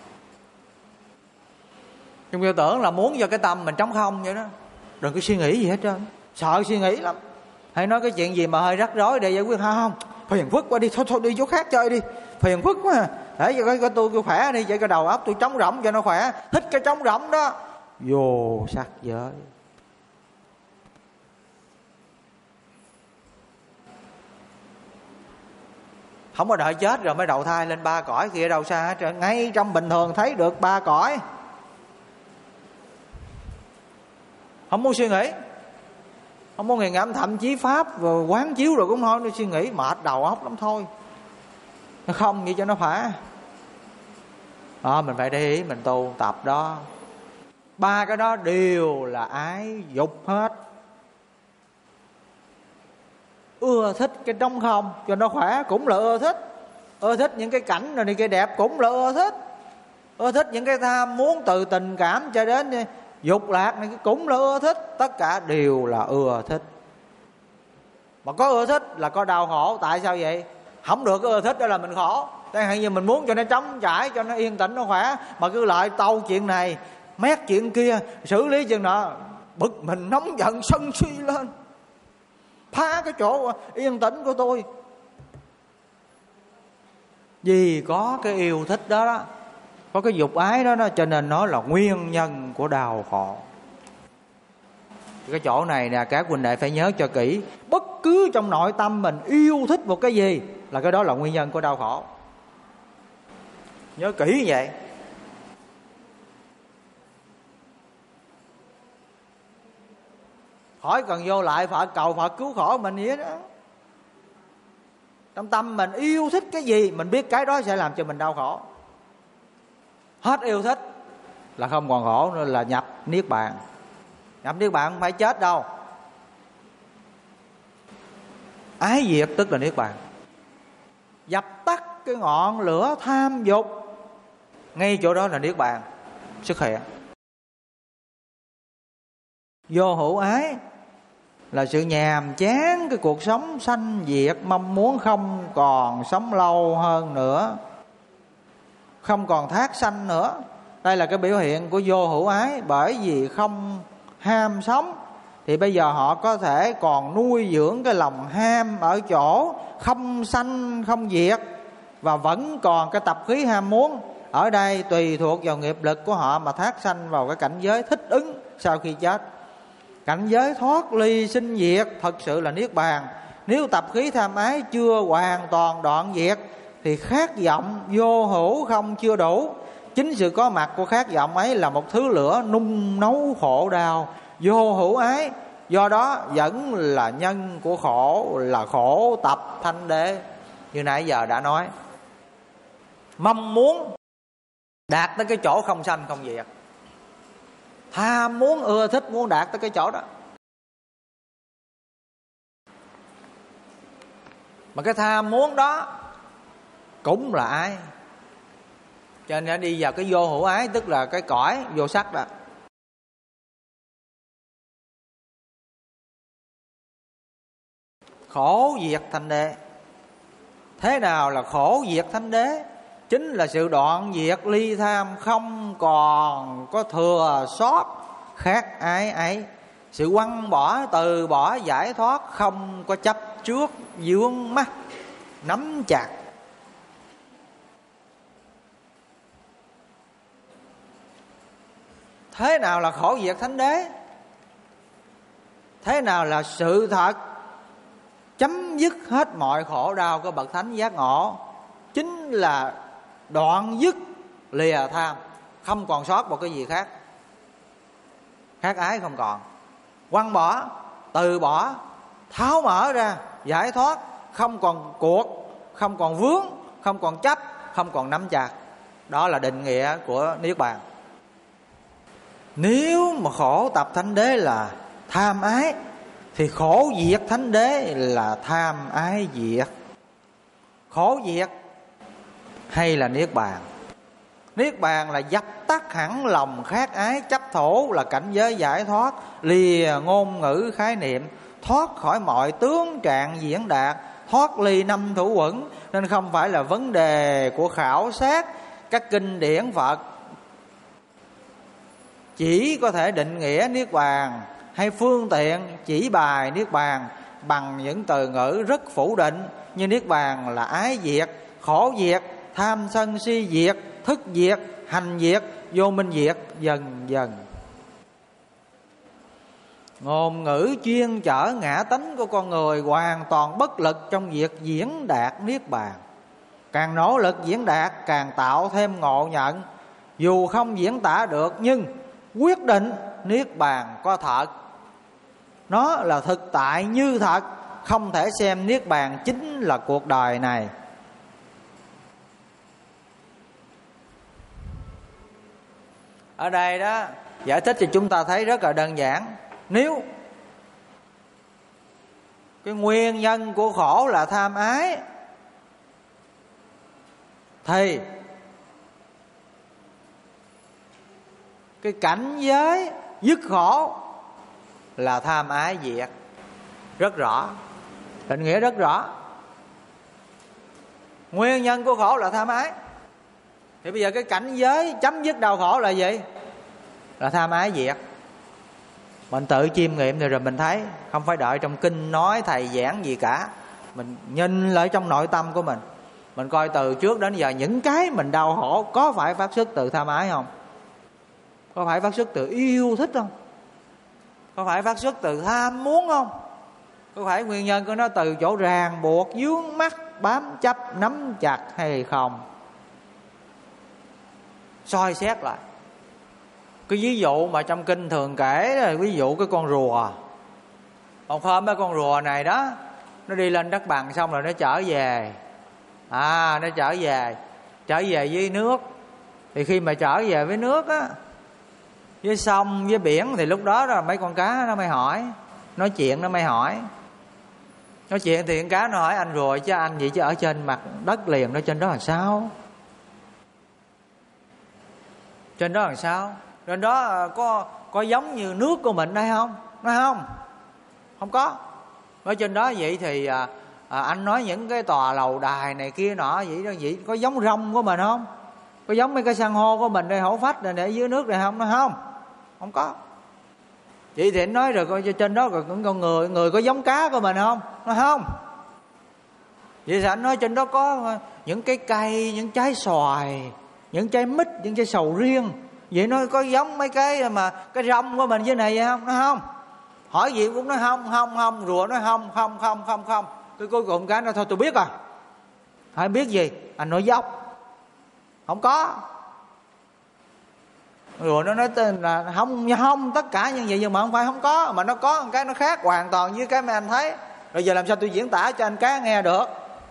Trong tư tưởng là muốn cho cái tâm mình trống không vậy đó, đừng có suy nghĩ gì hết trơn. Sợ suy nghĩ lắm. Hay nói cái chuyện gì mà hơi rắc rối để giải quyết, không phiền phức quá đi, thôi thôi đi chỗ khác chơi đi, phiền phức quá à. Để cho cái, cái tôi tôi khỏe đi, vậy cái đầu óc tôi trống rỗng cho nó khỏe. Thích cái trống rỗng đó, vô sắc giới. Không có đợi chết rồi mới đầu thai lên ba cõi kia đâu xa hết trơn. Ngay trong bình thường thấy được ba cõi. Không muốn suy nghĩ, không muốn nghiền ngẫm, thậm chí pháp rồi quán chiếu rồi cũng thôi, nó suy nghĩ mệt đầu óc lắm thôi. Nó không vậy cho nó khỏe. Đó, mình phải để ý mình tu tập đó. Ba cái đó đều là ái dục hết. Ưa thích cái trống không cho nó khỏe cũng là ưa thích. Ưa thích những cái cảnh rồi này kia đẹp cũng là ưa thích. Ưa thích những cái tham muốn từ tình cảm cho đến dục lạc này cũng là ưa thích. Tất cả đều là ưa thích. Mà có ưa thích là có đau khổ. Tại sao vậy? Không được ưa thích đó là mình khổ. Tại hạn như mình muốn cho nó trống trải, cho nó yên tĩnh, nó khỏe, mà cứ lại tâu chuyện này, mét chuyện kia, xử lý chuyện nọ, bực mình, nóng giận, sân si lên, phá cái chỗ yên tĩnh của tôi. Vì có cái yêu thích đó đó, có cái dục ái đó, đó cho nên nó là nguyên nhân của đau khổ. Cái chỗ này nè, các huynh đệ phải nhớ cho kỹ. Bất cứ trong nội tâm mình yêu thích một cái gì là cái đó là nguyên nhân của đau khổ. Nhớ kỹ vậy. Khỏi cần vô lại Phật cầu Phật cứu khổ mình vậy đó. Trong tâm mình yêu thích cái gì, mình biết cái đó sẽ làm cho mình đau khổ. Hết yêu thích là không còn khổ nữa, là nhập niết bàn. Nhập niết bàn không phải chết đâu. Ái diệt tức là niết bàn. Dập tắt cái ngọn lửa tham dục, ngay chỗ đó là niết bàn xuất hiện. Vô hữu ái là sự nhàm chán cái cuộc sống sanh diệt, mong muốn không còn sống lâu hơn nữa, không còn thác sanh nữa. Đây là cái biểu hiện của vô hữu ái. Bởi vì không ham sống thì bây giờ họ có thể còn nuôi dưỡng cái lòng ham ở chỗ không sanh không diệt, và vẫn còn cái tập khí ham muốn. Ở đây tùy thuộc vào nghiệp lực của họ mà thác sanh vào cái cảnh giới thích ứng sau khi chết. Cảnh giới thoát ly sinh diệt thật sự là niết bàn. Nếu tập khí tham ái chưa hoàn toàn đoạn diệt thì khát vọng vô hữu không chưa đủ. Chính sự có mặt của khát vọng ấy là một thứ lửa nung nấu khổ đau vô hữu ái. Do đó vẫn là nhân của khổ, là khổ tập thanh đế. Như nãy giờ đã nói, mong muốn đạt tới cái chỗ không sanh không diệt, tham muốn ưa thích muốn đạt tới cái chỗ đó. Mà cái tham muốn đó cũng là ái, cho nên đi vào cái vô hữu ái, tức là cái cõi vô sắc đó. Khổ diệt thanh đế. Thế nào là khổ diệt thanh đế? Chính là sự đoạn diệt ly tham, không còn có thừa sót khác ái ấy. Sự quăng bỏ, từ bỏ, giải thoát, không có chấp trước, vướng mắc, nắm chặt. Thế nào là khổ diệt thánh đế? Thế nào là sự thật chấm dứt hết mọi khổ đau của bậc thánh giác ngộ? Chính là đoạn dứt lìa tham, không còn sót một cái gì khác, khác ái không còn. Quăng bỏ, từ bỏ, tháo mở ra, giải thoát, không còn cuộc, không còn vướng, không còn chấp, không còn nắm chặt. Đó là định nghĩa của niết bàn. Nếu mà khổ tập thánh đế là tham ái thì khổ diệt thánh đế là tham ái diệt. Khổ diệt hay là niết bàn? Niết bàn là dập tắt hẳn lòng khát ái chấp thủ, là cảnh giới giải thoát, lìa ngôn ngữ khái niệm, thoát khỏi mọi tướng trạng diễn đạt, thoát ly năm thủ uẩn. Nên không phải là vấn đề của khảo sát các kinh điển Phật chỉ có thể định nghĩa niết bàn, hay phương tiện chỉ bài niết bàn bằng những từ ngữ rất phủ định, như niết bàn là ái diệt, khổ diệt, tham sân si diệt, thức diệt, hành diệt, vô minh diệt, dần dần. Ngôn ngữ chuyên chở ngã tánh của con người hoàn toàn bất lực trong việc diễn đạt niết bàn. Càng nỗ lực diễn đạt càng tạo thêm ngộ nhận. Dù không diễn tả được nhưng quyết định niết bàn có thật, nó là thực tại như thật, không thể xem niết bàn chính là cuộc đời này. Ở đây đó giải thích cho chúng ta thấy rất là đơn giản. Nếu cái nguyên nhân của khổ là tham ái thì cái cảnh giới dứt khổ là tham ái diệt. Rất rõ, định nghĩa rất rõ. Nguyên nhân của khổ là tham ái, thì bây giờ cái cảnh giới chấm dứt đau khổ là gì? Là tham ái diệt. Mình tự chiêm nghiệm rồi, rồi mình thấy, không phải đợi trong kinh nói thầy giảng gì cả. Mình nhìn lại trong nội tâm của mình, mình coi từ trước đến giờ những cái mình đau khổ có phải phát xuất từ tham ái không? Có phải phát xuất từ yêu thích không? Có phải phát xuất từ tham muốn không? Có phải nguyên nhân của nó từ chỗ ràng buộc, vướng mắc, bám chấp, nắm chặt hay không? Soi xét lại. Cái ví dụ mà trong kinh thường kể là ví dụ cái con rùa. Một hôm cái con rùa này đó, nó đi lên đất bằng xong rồi nó trở về. À, nó trở về Trở về với nước. Thì khi mà trở về với nước á, với sông, với biển, thì lúc đó là mấy con cá nó mới hỏi, nói chuyện nó mới hỏi. Nói chuyện thì con cá nó hỏi anh rùa, chứ anh vậy chứ ở trên mặt đất liền, nó trên đó là sao? Trên đó là sao? Trên đó có có giống như nước của mình đây không? Nói không? Không có. Ở trên đó vậy thì à, à, anh nói những cái tòa lầu đài này kia nọ vậy đó, vậy có giống rong của mình không? Có giống mấy cái san hô của mình đây, hổ phách này để dưới nước này không? Nói không? Không có. Vậy thì anh nói rồi, coi trên đó rồi con người, người có giống cá của mình không? Nói không. Vậy thì anh nói trên đó có những cái cây, những trái xoài, những trái mít, những trái sầu riêng. Vậy nó có giống mấy cái mà cái rong của mình dưới này vậy không? Nó không. Hỏi gì cũng nói không, không, không. Rùa nói không, không, không, không, không. Cái cuối cùng cái nó thôi tôi biết à. Hỏi biết gì? Anh nói dốc. Không có. Rùa nó nói tên là không, không, tất cả như vậy nhưng mà không phải không có. Mà nó có một cái nó khác hoàn toàn với cái mà anh thấy. Rồi giờ làm sao tôi diễn tả cho anh cá nghe được?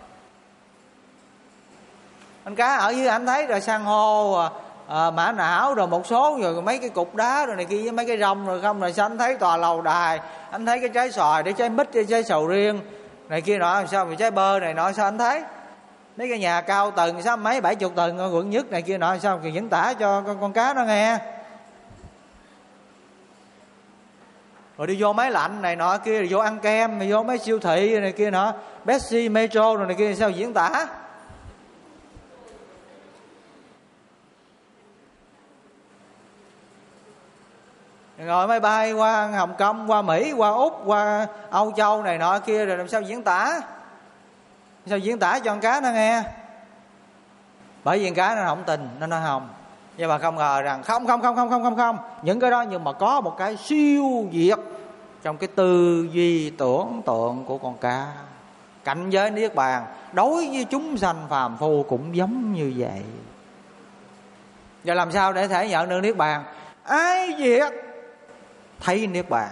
Anh cá ở dưới anh thấy rồi san hô, à, mã não rồi một số rồi mấy cái cục đá rồi này kia với mấy cái rong rồi không, rồi sao anh thấy tòa lầu đài, anh thấy cái trái xoài, cái trái mít, cái trái sầu riêng này kia nọ, sao mà trái bơ này nọ sao anh thấy? Mấy cái nhà cao tầng sao mấy bảy chục tầng quận nhất này kia nọ sao thì diễn tả cho con, con cá nó nghe. Rồi đi vô máy lạnh này nọ kia, rồi vô ăn kem, rồi vô mấy siêu thị này kia nọ, Pepsi, Metro rồi này kia sao diễn tả? Ngồi máy bay qua Hồng Kông, qua Mỹ, qua Úc, qua Âu Châu này nọ kia rồi làm sao diễn tả? Sao diễn tả cho con cá nó nghe? Bởi vì con cá nó không tin, nó nói không. Nhưng mà không ngờ rằng không, không, không, không, không, không, không. Những cái đó nhưng mà có một cái siêu việt trong cái tư duy tưởng tượng của con cá. Cảnh giới niết bàn đối với chúng sanh phàm phu cũng giống như vậy. Giờ làm sao để thể nhận được niết bàn? Ái diệt thấy niết bàn.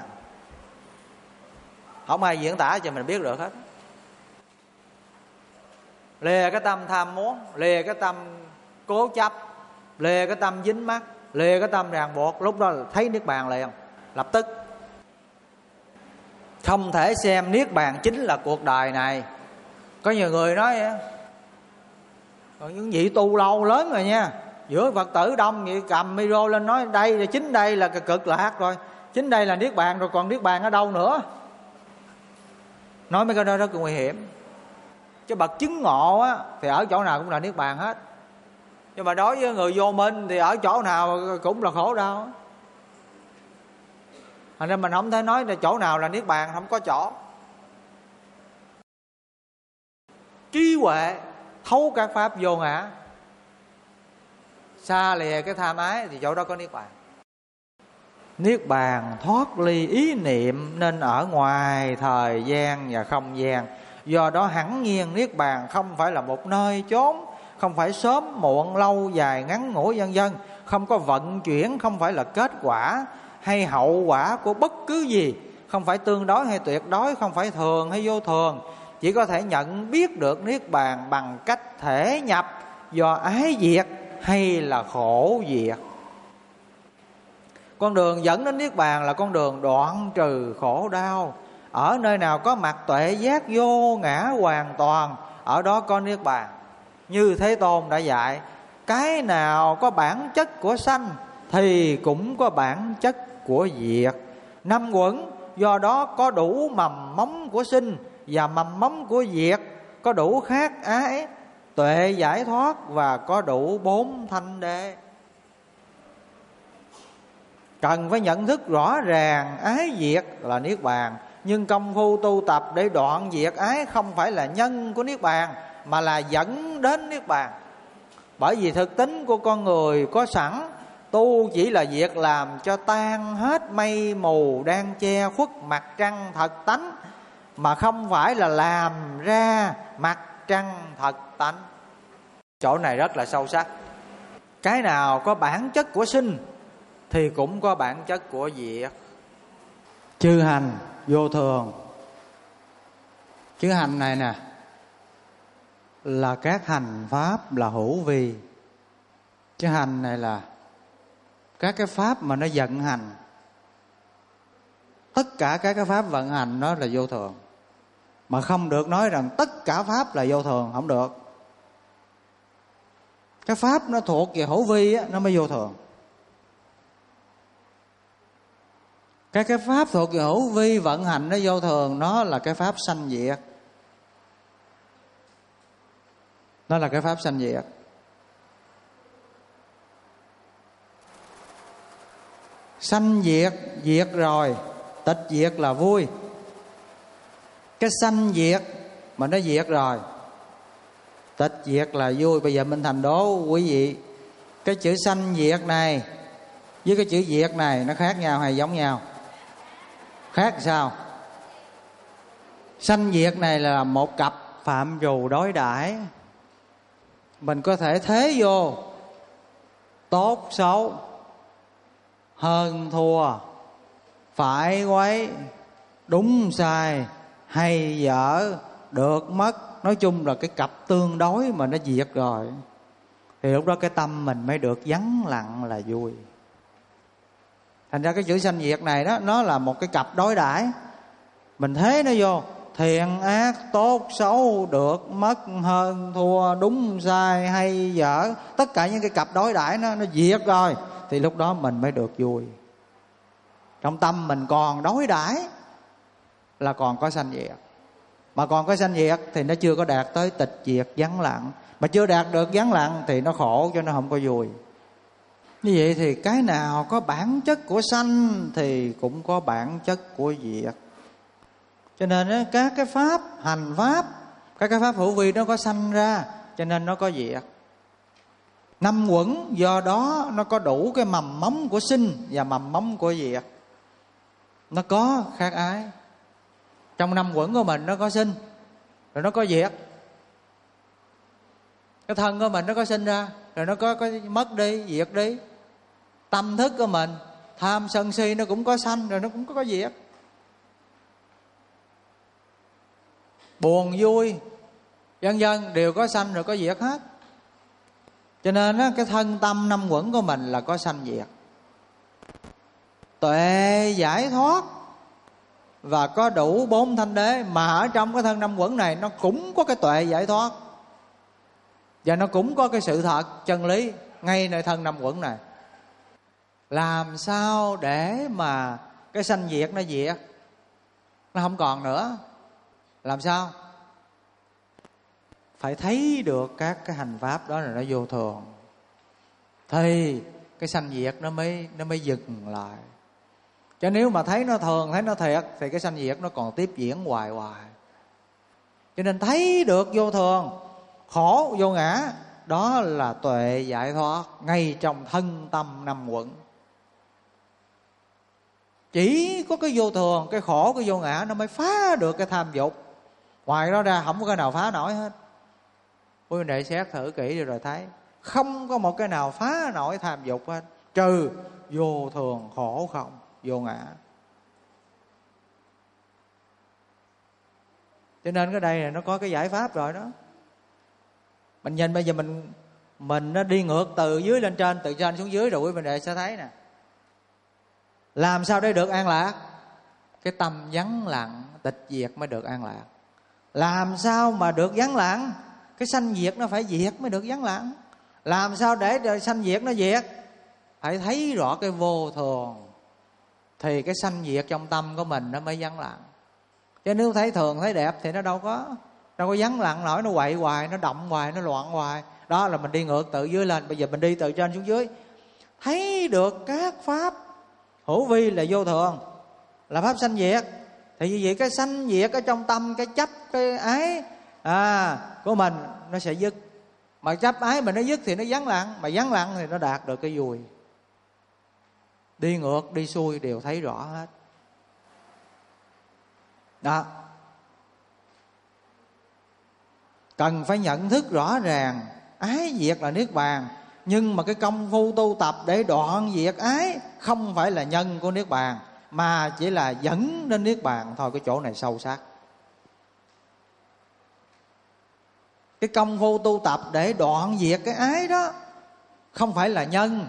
Không ai diễn tả cho mình biết được hết. Lìa cái tâm tham muốn, lìa cái tâm cố chấp, lìa cái tâm dính mắc, lìa cái tâm ràng buộc, lúc đó là thấy niết bàn liền, lập tức. Không thể xem niết bàn chính là cuộc đời này. Có nhiều người nói vậy. Còn những vị tu lâu lớn rồi nha, giữa Phật tử đông vậy cầm micro lên nói đây là chính đây là cực lạc rồi, chính đây là niết bàn rồi, còn niết bàn ở đâu nữa? Nói mấy cái đó rất là nguy hiểm. Chứ bậc chứng ngộ á thì ở chỗ nào cũng là niết bàn hết. Nhưng mà đối với người vô minh thì ở chỗ nào cũng là khổ đau. Thành ra mình không thể nói là chỗ nào là niết bàn, không có chỗ. Trí huệ thấu các pháp vô ngã, xa lìa cái tham ái thì chỗ đó có niết bàn. Niết bàn thoát ly ý niệm nên ở ngoài thời gian và không gian. Do đó hẳn nhiên niết bàn không phải là một nơi chốn, không phải sớm muộn, lâu dài ngắn ngủi vân vân, không có vận chuyển, không phải là kết quả hay hậu quả của bất cứ gì, không phải tương đối hay tuyệt đối, không phải thường hay vô thường. Chỉ có thể nhận biết được niết bàn bằng cách thể nhập do ái diệt hay là khổ diệt. Con đường dẫn đến niết bàn là con đường đoạn trừ khổ đau. Ở nơi nào có mặt tuệ giác vô ngã hoàn toàn, ở đó có niết bàn. Như Thế Tôn đã dạy, cái nào có bản chất của sanh thì cũng có bản chất của diệt. Năm uẩn do đó có đủ mầm móng của sinh và mầm móng của diệt, có đủ khát ái, tuệ giải thoát và có đủ bốn thanh đế. Cần phải nhận thức rõ ràng ái diệt là niết bàn. Nhưng công phu tu tập để đoạn diệt ái không phải là nhân của niết bàn, mà là dẫn đến niết bàn. Bởi vì thực tính của con người có sẵn, tu chỉ là việc làm cho tan hết mây mù đang che khuất mặt trăng thật tánh, mà không phải là làm ra mặt trăng thật tánh. Chỗ này rất là sâu sắc. Cái nào có bản chất của sinh thì cũng có bản chất của diệt. Chư hành vô thường. Chư hành này nè là các hành pháp là hữu vi. Chư hành này là các cái pháp mà nó vận hành. Tất cả các cái pháp vận hành nó là vô thường. Mà không được nói rằng tất cả pháp là vô thường, không được. Cái pháp nó thuộc về hữu vi á, nó mới vô thường. Các cái pháp thuộc về hữu vi vận hành nó vô thường, nó là cái pháp sanh diệt. Nó là cái pháp sanh diệt. Sanh diệt, diệt rồi, tịch diệt là vui. Cái sanh diệt mà nó diệt rồi, tịch diệt là vui. Bây giờ mình thành đố quý vị Cái chữ sanh diệt này với cái chữ diệt này nó khác nhau hay giống nhau? Khác sao? Sanh diệt này là một cặp phạm trù đối đãi. Mình có thể thế vô tốt xấu, hơn thua, phải quấy, đúng sai, hay dở, được mất. Nói chung là cái cặp tương đối mà nó diệt rồi, thì lúc đó cái tâm mình mới được vắng lặng là vui. Thành ra cái chữ sanh diệt này đó, nó là một cái cặp đối đãi. Mình thế nó vô thiện ác, tốt xấu, được mất, hơn thua, đúng sai, hay dở, tất cả những cái cặp đối đãi nó nó diệt rồi, thì lúc đó mình mới được vui. Trong tâm mình còn đối đãi là còn có sanh diệt. Mà còn có sanh diệt thì nó chưa có đạt tới tịch diệt vắng lặng. Mà chưa đạt được vắng lặng thì nó khổ, cho nó không có vui. Như vậy thì cái nào có bản chất của sanh thì cũng có bản chất của diệt. Cho nên các cái pháp, hành pháp, các cái pháp hữu vi nó có sanh ra, cho nên nó có diệt. Năm uẩn do đó nó có đủ cái mầm móng của sinh và mầm móng của diệt. Nó có khác ái. Trong năm uẩn của mình nó có sinh, rồi nó có diệt. Cái thân của mình nó có sinh ra, rồi nó có, có mất đi, diệt đi. Tâm thức của mình, tham sân si nó cũng có sanh, rồi nó cũng có, có diệt. Buồn vui vân vân đều có sanh rồi có diệt hết. Cho nên á, cái thân tâm năm uẩn của mình là có sanh diệt. Tuệ giải thoát và có đủ bốn thanh đế. Mà ở trong cái thân năm uẩn này nó cũng có cái tuệ giải thoát, và nó cũng có cái sự thật chân lý ngay nơi thân năm uẩn này. Làm sao để mà cái sanh diệt nó diệt, nó không còn nữa? Làm sao? Phải thấy được các cái hành pháp đó là nó vô thường, thì cái sanh diệt nó mới nó mới dừng lại. Chứ nếu mà thấy nó thường, thấy nó thiệt, thì cái sanh diệt nó còn tiếp diễn hoài hoài. Cho nên thấy được vô thường, khổ, vô ngã, đó là tuệ giải thoát ngay trong thân tâm năm uẩn. Chỉ có cái vô thường, cái khổ, cái vô ngã nó mới phá được cái tham dục. Ngoài đó ra không có cái nào phá nổi hết. Quý vị để xét thử kỹ rồi, rồi thấy không có một cái nào phá nổi tham dục hết, trừ vô thường, khổ không, vô ngã. Cho nên cái đây này nó có cái giải pháp rồi đó. Mình nhìn bây giờ mình mình nó đi ngược từ dưới lên trên, từ trên xuống dưới, rồi quý vị đệ sẽ thấy nè. Làm sao để được an lạc? Cái tâm vắng lặng, tịch diệt mới được an lạc. Làm sao mà được vắng lặng? Cái sanh diệt nó phải diệt mới được vắng lặng. Làm sao để sanh diệt nó diệt? Phải thấy rõ cái vô thường, thì cái sanh diệt trong tâm của mình nó mới vắng lặng. Chứ nếu thấy thường, thấy đẹp thì nó đâu có đâu có vắng lặng nổi, nó quậy hoài, nó động hoài, nó loạn hoài. Đó là mình đi ngược từ dưới lên. Bây giờ mình đi từ trên xuống dưới, thấy được các pháp hữu vi là vô thường, là pháp sanh diệt. Thì như vậy cái sanh diệt ở trong tâm, cái chấp, cái ái à, của mình nó sẽ dứt. Mà chấp ái mình nó dứt thì nó vắng lặng. Mà vắng lặng thì nó đạt được cái vui. Đi ngược, đi xuôi đều thấy rõ hết. Đó. Cần phải nhận thức rõ ràng ái diệt là niết bàn. Nhưng mà cái công phu tu tập để đoạn diệt ái không phải là nhân của niết bàn, mà chỉ là dẫn đến niết bàn thôi. Cái chỗ này sâu sắc. Cái công phu tu tập để đoạn diệt cái ái đó không phải là nhân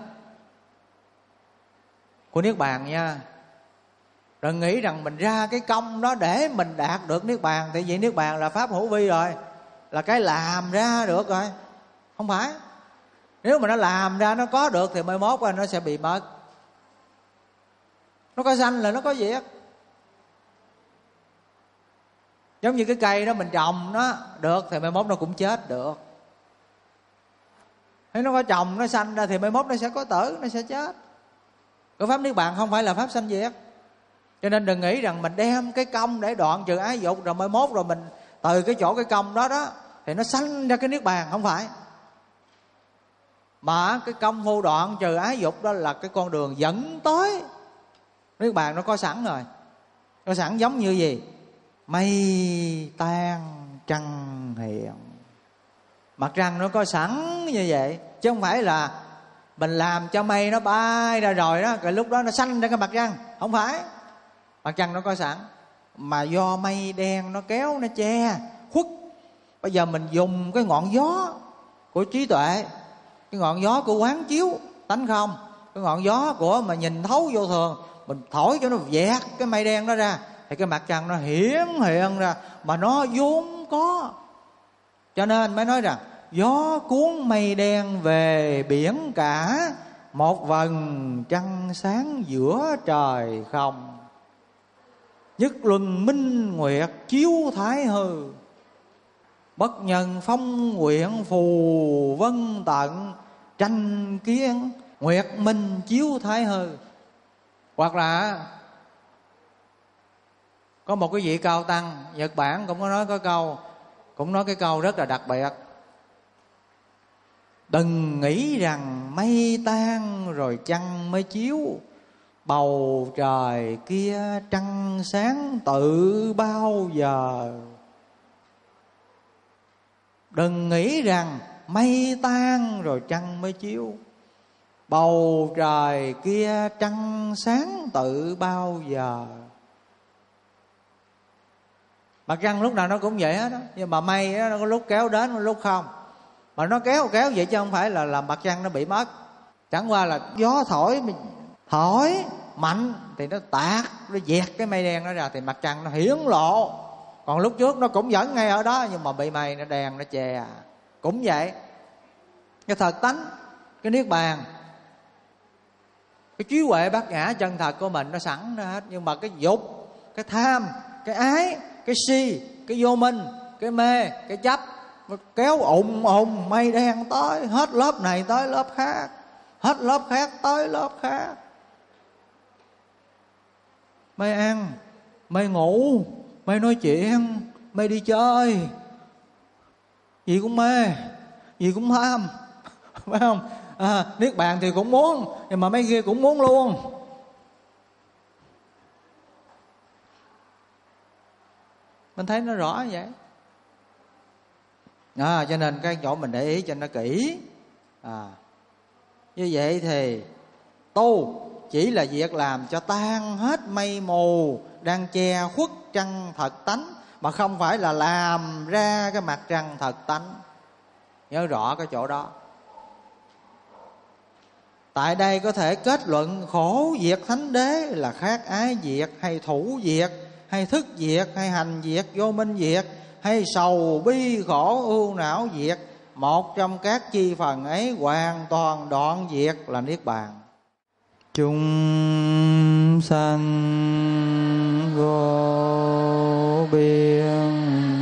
của niết bàn nha. Rồi nghĩ rằng mình ra cái công đó để mình đạt được niết bàn, thì vậy niết bàn là pháp hữu vi rồi, là cái làm ra được rồi. Không phải. Nếu mà nó làm ra, nó có được thì mai mốt nó sẽ bị mất. Nó có sanh là nó có diệt. Giống như cái cây đó mình trồng nó được thì mai mốt nó cũng chết được. Nếu nó có trồng, nó sanh ra thì mai mốt nó sẽ có tử, nó sẽ chết. Cái pháp niết bàn không phải là pháp sanh diệt. Cho nên đừng nghĩ rằng mình đem cái công để đoạn trừ ái dục, rồi mai mốt rồi mình từ cái chỗ cái công đó đó thì nó sanh ra cái niết bàn. Không phải. Mà cái công phu đoạn trừ ái dục đó là cái con đường dẫn tới Niết Bàn, nó có sẵn rồi. Có sẵn giống như gì? Mây tan trăng hiện. Mặt trăng nó có sẵn như vậy, chứ không phải là mình làm cho mây nó bay ra rồi đó, cái lúc đó nó xanh ra cái mặt trăng. Không phải. Mặt trăng nó có sẵn, mà do mây đen nó kéo, nó che khuất. Bây giờ mình dùng cái ngọn gió của trí tuệ, cái ngọn gió của quán chiếu tánh không, cái ngọn gió của mà nhìn thấu vô thường, mình thổi cho nó vẹt cái mây đen đó ra, thì cái mặt trăng nó hiển hiện ra, mà nó vốn có. Cho nên mới nói rằng gió cuốn mây đen về biển cả, một vầng trăng sáng giữa trời không. Nhất luân minh nguyệt chiếu thái hư, bất nhân phong nguyện phù vân tận, tranh kiến nguyệt minh chiếu thái hư. Hoặc là có một cái vị cao tăng Nhật Bản cũng có nói cái câu, cũng nói cái câu rất là đặc biệt: đừng nghĩ rằng mây tan rồi trăng mới chiếu, bầu trời kia trăng sáng tự bao giờ. Đừng nghĩ rằng mây tan rồi trăng mới chiếu, bầu trời kia trăng sáng tự bao giờ. Mặt trăng lúc nào nó cũng vậy hết đó, nhưng mà mây đó, nó có lúc kéo đến, có lúc không. Mà nó kéo kéo vậy chứ không phải là làm mặt trăng nó bị mất. Chẳng qua là gió thổi, thổi mạnh thì nó tạt, nó dẹt cái mây đen đó ra, thì mặt trăng nó hiển lộ. Còn lúc trước nó cũng vẫn ngay ở đó, nhưng mà bị mây nó đen nó che. Cũng vậy. Cái thật tánh, cái niết bàn, cái trí huệ bát nhã chân thật của mình nó sẵn ra hết. Nhưng mà cái dục, cái tham, cái ái, cái si, cái vô minh, cái mê, cái chấp, nó kéo ụng ụng mây đen tới, hết lớp này tới lớp khác, hết lớp khác tới lớp khác. Mây ăn, mây ngủ, mây nói chuyện, mây đi chơi, gì cũng mê, gì cũng tham, phải không? À, niết bàn thì cũng muốn, nhưng mà mấy kia cũng muốn luôn. Mình thấy nó rõ như vậy. À, cho nên cái chỗ mình để ý cho nó kỹ. À, như vậy thì tu chỉ là việc làm cho tan hết mây mù đang che khuất trăng thật tánh, mà không phải là làm ra cái mặt trăng thật tánh. Nhớ rõ cái chỗ đó. Tại đây có thể kết luận khổ diệt thánh đế là khác ái diệt, hay thủ diệt, hay thức diệt, hay hành diệt, vô minh diệt, hay sầu bi khổ ưu não diệt. Một trong các chi phần ấy hoàn toàn đoạn diệt là niết bàn. Chúng sanh vô biên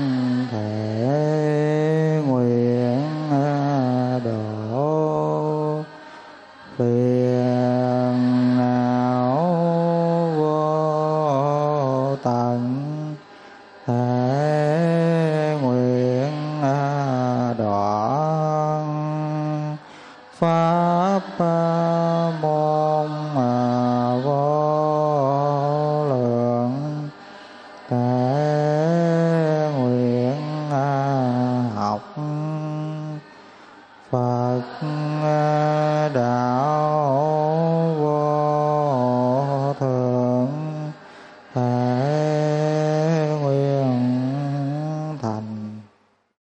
thể nguyện độ, phiền não vô tận thể nguyện đoạn, pháp môn vô lượng thể nguyện học Phật đã